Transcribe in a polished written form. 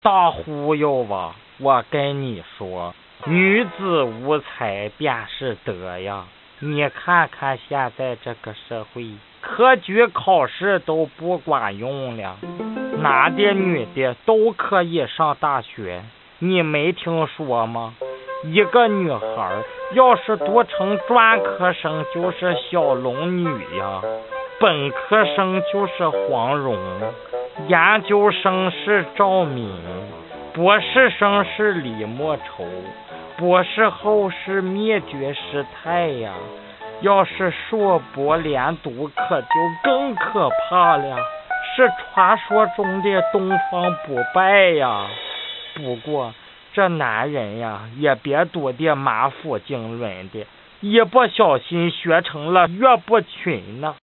大忽悠吧！我跟你说，女子无才便是德呀。你看看现在这个社会，科举考试都不管用了，男的女的都可以上大学。你没听说吗？一个女孩要是读成专科生就是小龙女呀，本科生就是黄蓉，研究生是赵敏，博士生是李莫愁，博士后是灭绝师太呀。要是硕博连读可就更可怕了，是传说中的东方不败呀。不过这男人呀，也别读的满腹经纶的，一不小心学成了岳不群呢。